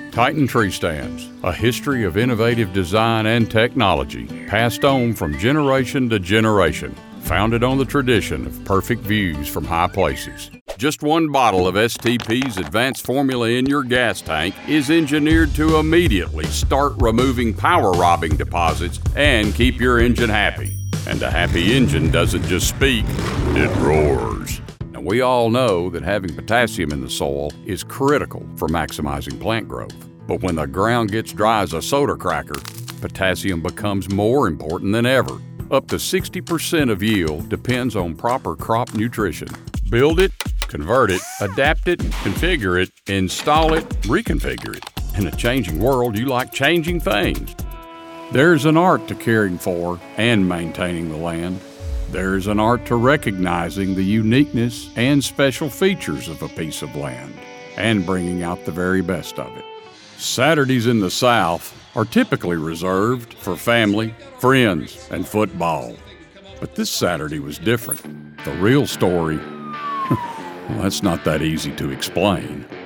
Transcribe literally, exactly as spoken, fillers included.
Titan Tree Stands, a history of innovative design and technology passed on from generation to generation, founded on the tradition of perfect views from high places. Just one bottle of S T P's advanced formula in your gas tank is engineered to immediately start removing power robbing deposits and keep your engine happy. And a happy engine doesn't just speak, it roars. Now, we all know that having potassium in the soil is critical for maximizing plant growth. But when the ground gets dry as a soda cracker, potassium becomes more important than ever. Up to sixty percent of yield depends on proper crop nutrition. Build it, convert it, adapt it, configure it, install it, reconfigure it. In a changing world, you like changing things. There's an art to caring for and maintaining the land. There's an art to recognizing the uniqueness and special features of a piece of land and bringing out the very best of it. Saturdays in the South are typically reserved for family, friends, and football. But this Saturday was different. The real story, well, that's not that easy to explain.